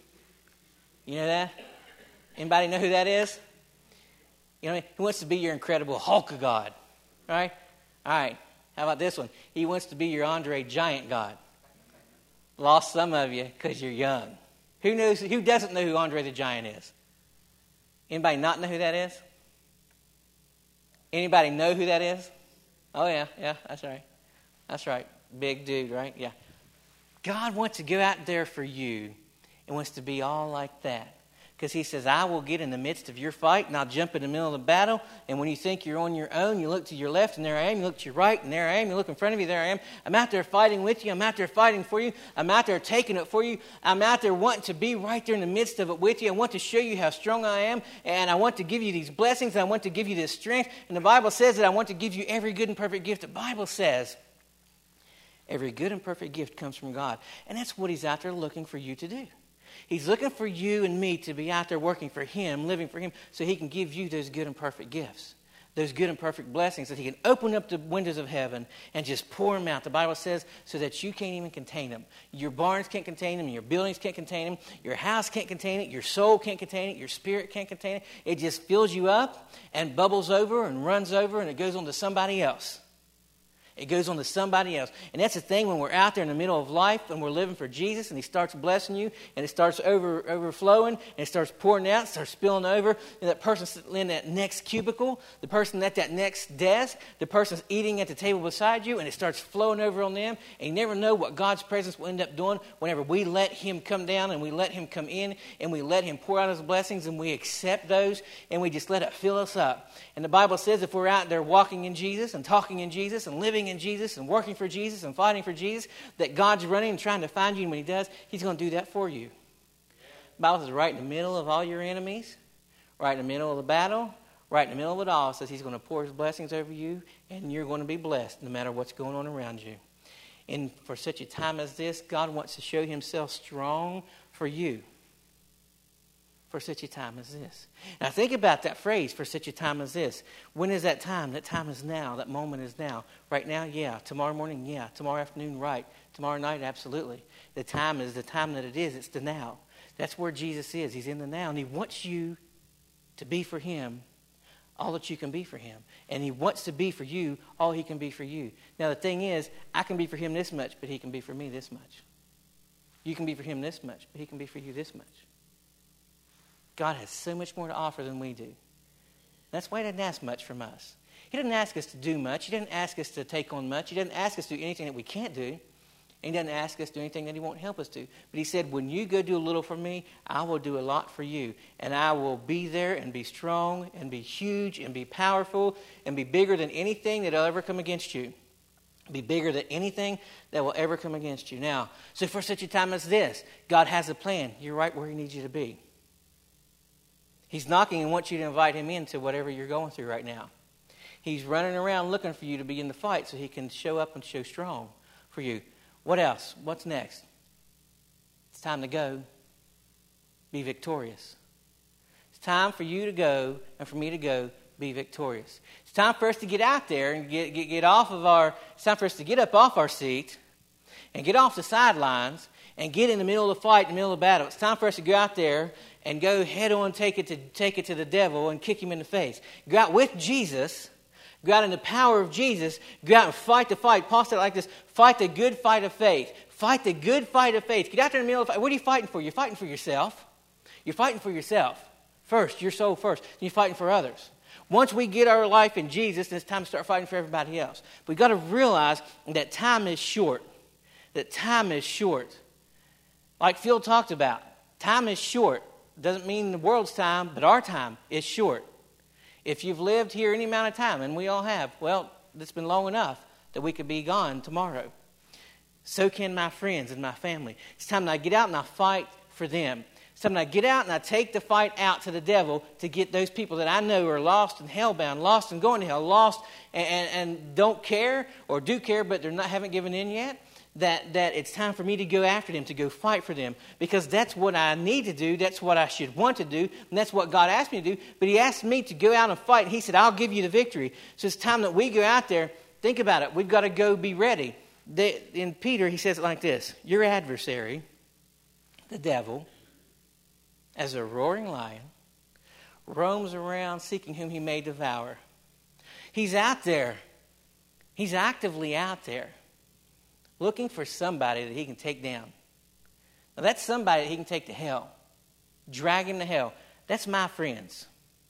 You know that? Anybody know who that is? You know, he wants to be your Incredible Hulk of God. Right? All right. How about this one? He wants to be your Andre Giant God. Lost some of you because you're young. Who knows? Who doesn't know who Andre the Giant is? Anybody not know who that is? Anybody know who that is? Oh, yeah, yeah, that's right. That's right. Big dude, right? Yeah. God wants to go out there for you and wants to be all like that. Because he says, I will get in the midst of your fight, and I'll jump in the middle of the battle. And when you think you're on your own, you look to your left, and there I am. You look to your right, and there I am. You look in front of you, there I am. I'm out there fighting with you. I'm out there fighting for you. I'm out there taking it for you. I'm out there wanting to be right there in the midst of it with you. I want to show you how strong I am, and I want to give you these blessings, and I want to give you this strength. And the Bible says that I want to give you every good and perfect gift. The Bible says every good and perfect gift comes from God. And that's what he's out there looking for you to do. He's looking for you and me to be out there working for him, living for him, so he can give you those good and perfect gifts, those good and perfect blessings, that he can open up the windows of heaven and just pour them out. The Bible says so that you can't even contain them. Your barns can't contain them. Your buildings can't contain them. Your house can't contain it. Your soul can't contain it. Your spirit can't contain it. It just fills you up and bubbles over and runs over, and it goes on to somebody else. It goes on to somebody else. And that's the thing when we're out there in the middle of life and we're living for Jesus and he starts blessing you and it starts over overflowing and it starts pouring out, starts spilling over. And that person in that next cubicle, the person at that next desk, the person's eating at the table beside you, and it starts flowing over on them. And you never know what God's presence will end up doing whenever we let him come down and we let him come in and we let him pour out his blessings and we accept those and we just let it fill us up. And the Bible says if we're out there walking in Jesus and talking in Jesus and living in Jesus and working for Jesus and fighting for Jesus, that God's running and trying to find you, and when he does, he's going to do that for you. The Bible says right in the middle of all your enemies, right in the middle of the battle, right in the middle of it all, it says he's going to pour his blessings over you, and you're going to be blessed no matter what's going on around you. And for such a time as this, God wants to show himself strong for you. For such a time as this. Now think about that phrase, for such a time as this. When is that time? That time is now. That moment is now. Right now, yeah. Tomorrow morning, yeah. Tomorrow afternoon, right. Tomorrow night, absolutely. The time is the time that it is. It's the now. That's where Jesus is. He's in the now. And he wants you to be for him all that you can be for him. And he wants to be for you all he can be for you. Now the thing is, I can be for him this much, but he can be for me this much. You can be for him this much, but he can be for you this much. God has so much more to offer than we do. That's why he doesn't ask much from us. He doesn't ask us to do much. He doesn't ask us to take on much. He doesn't ask us to do anything that we can't do. And he doesn't ask us to do anything that he won't help us do. But he said, when you go do a little for me, I will do a lot for you. And I will be there and be strong and be huge and be powerful and be bigger than anything that will ever come against you. Be bigger than anything that will ever come against you. Now, so for such a time as this, God has a plan. You're right where he needs you to be. He's knocking and wants you to invite him into whatever you're going through right now. He's running around looking for you to begin the fight so he can show up and show strong for you. What else? What's next? It's time to go. Be victorious. It's time for you to go and for me to go be victorious. It's time for us to get out there and get, get, get off of our, it's time for us to get up off our seat and get off the sidelines and get in the middle of the fight, in the middle of the battle. It's time for us to go out there and go head on, take it to take it to the devil and kick him in the face. Go out with Jesus. Go out in the power of Jesus. Go out and fight the fight. Paul said it like this: fight the good fight of faith. Fight the good fight of faith. Get out there in the middle of the fight. What are you fighting for? You're fighting for yourself. You're fighting for yourself first, your soul first. Then you're fighting for others. Once we get our life in Jesus, then it's time to start fighting for everybody else. We've got to realize that time is short. That time is short. Like Phil talked about, time is short. Doesn't mean the world's time, but our time is short. If you've lived here any amount of time, and we all have, well, it's been long enough that we could be gone tomorrow. So can my friends and my family. It's time that I get out and I fight for them. It's time that I get out and I take the fight out to the devil to get those people that I know are lost and hellbound, lost and going to hell, lost and, and, and don't care or do care, but they're not haven't given in yet. That, that it's time for me to go after them, to go fight for them. Because that's what I need to do. That's what I should want to do. And that's what God asked me to do. But he asked me to go out and fight. And he said, I'll give you the victory. So it's time that we go out there. Think about it. We've got to go be ready. They, in Peter, he says it like this: your adversary, the devil, as a roaring lion, roams around seeking whom he may devour. He's out there. He's actively out there looking for somebody that he can take down. Now, that's somebody that he can take to hell, drag him to hell. That's my friends.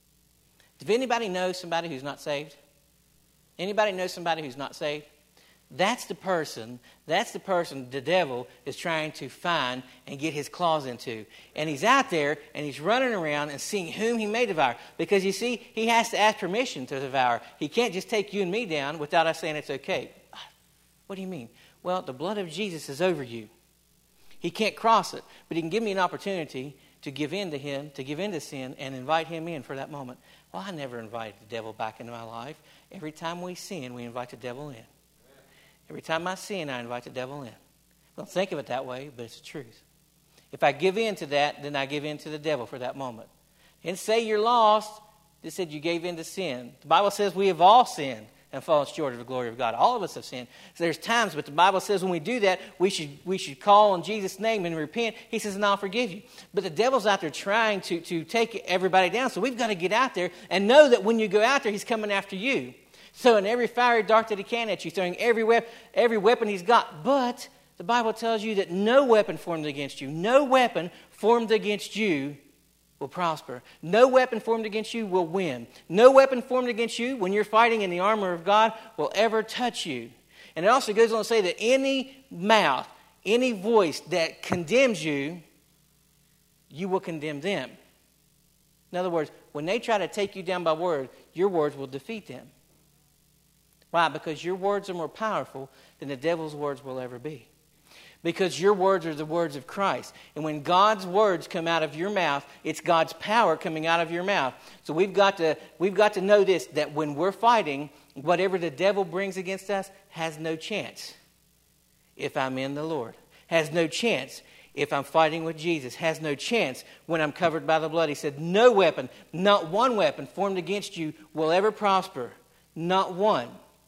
Does anybody know somebody who's not saved? Anybody know somebody who's not saved? That's the person, that's the person the devil is trying to find and get his claws into. And he's out there and he's running around and seeing whom he may devour. Because you see, he has to ask permission to devour. He can't just take you and me down without us saying it's okay. What do you mean? Well, the blood of Jesus is over you. He can't cross it, but he can give me an opportunity to give in to him, to give in to sin, and invite him in for that moment. Well, I never invited the devil back into my life. Every time we sin, we invite the devil in. Every time I sin, I invite the devil in. I don't think of it that way, but it's the truth. If I give in to that, then I give in to the devil for that moment. And say you're lost, it said you gave in to sin. The Bible says we have all sinned and fallen short of the glory of God. All of us have sinned. So there's times, but the Bible says when we do that, we should we should call on Jesus' name and repent. He says, and I'll forgive you. But the devil's out there trying to, to take everybody down. So we've got to get out there and know that when you go out there, he's coming after you. Throwing every fiery dart that he can at you, throwing every, wep- every weapon he's got. But the Bible tells you that no weapon formed against you, no weapon formed against you will prosper. No weapon formed against you will win. No weapon formed against you when you're fighting in the armor of God will ever touch you. And it also goes on to say that any mouth, any voice that condemns you, you will condemn them. In other words, when they try to take you down by word, your words will defeat them. Why? Because your words are more powerful than the devil's words will ever be. Because your words are the words of Christ. And when God's words come out of your mouth, it's God's power coming out of your mouth. So we've got to, we've got to know this, that when we're fighting, whatever the devil brings against us has no chance if I'm in the Lord. Has no chance if I'm fighting with Jesus. Has no chance when I'm covered by the blood. He said, no weapon, not one weapon formed against you will ever prosper. Not one.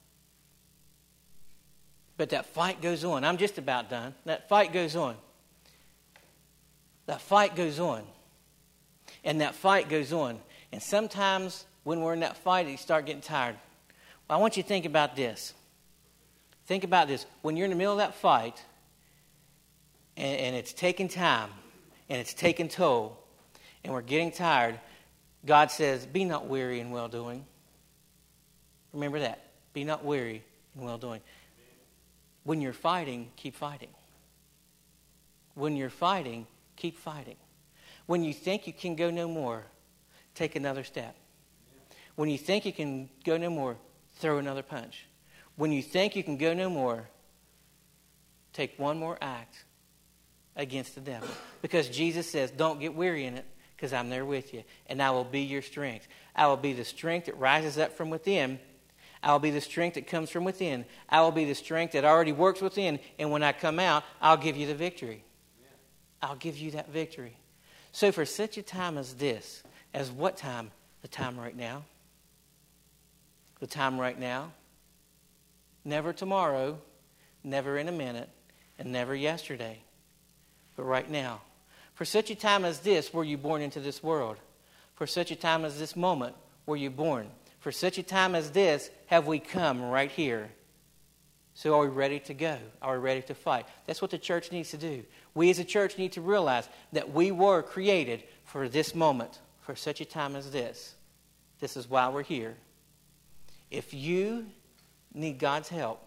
But that fight goes on. I'm just about done. That fight goes on. That fight goes on. And that fight goes on. And sometimes when we're in that fight, you start getting tired. Well, I want you to think about this. Think about this. When you're in the middle of that fight, and, and it's taking time, and it's taking toll, and we're getting tired, God says, be not weary in well-doing. Remember that. Be not weary in well-doing. When you're fighting, keep fighting. When you're fighting, keep fighting. When you think you can go no more, take another step. When you think you can go no more, throw another punch. When you think you can go no more, take one more act against the devil. Because Jesus says, don't get weary in it, because I'm there with you. And I will be your strength. I will be the strength that rises up from within. I will be the strength that comes from within. I will be the strength that already works within. And when I come out, I'll give you the victory. I'll give you that victory. So for such a time as this, as what time? The time right now. The time right now. Never tomorrow, never in a minute, and never yesterday. But right now. For such a time as this, were you born into this world. For such a time as this moment, were you born. For such a time as this, have we come right here. So are we ready to go? Are we ready to fight? That's what the church needs to do. We as a church need to realize that we were created for this moment, for such a time as this. This is why we're here. If you need God's help,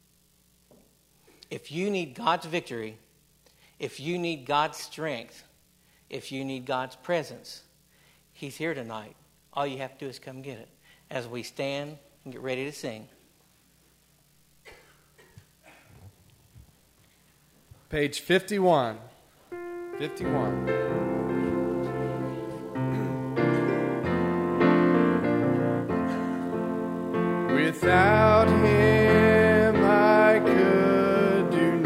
if you need God's victory, if you need God's strength, if you need God's presence, He's here tonight. All you have to do is come get it. As we stand and get ready to sing. Page fifty-one. fifty-one. Without him I could do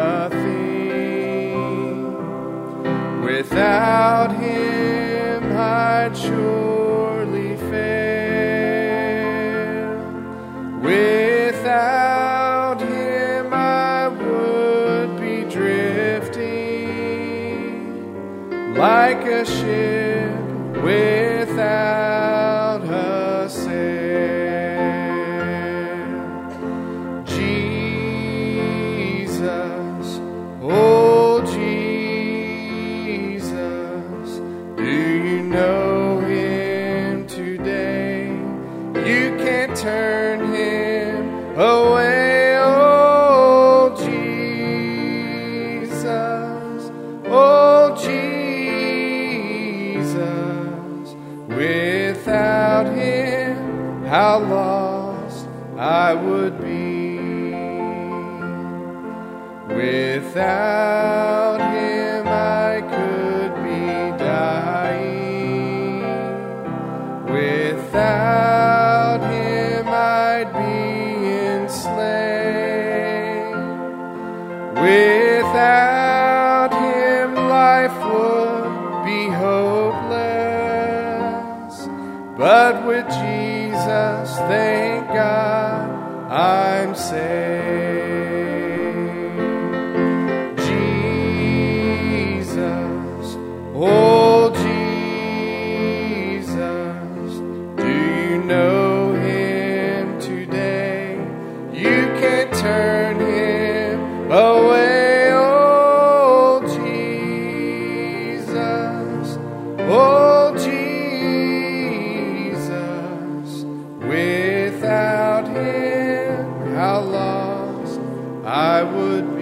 nothing. Without him I'd surely fail. Without him I would be drifting like a ship without a sail. can't turn him away. Oh, Jesus, oh, Jesus, without him, how lost I would be. Without him I could be dying. Without him I'd be enslaved. Without him life would be hopeless. But with Jesus, thank God, I'm saved. Oh, Jesus, do you know him today? You can't turn him away. Oh, Jesus, oh, Jesus, without him, how lost I would be.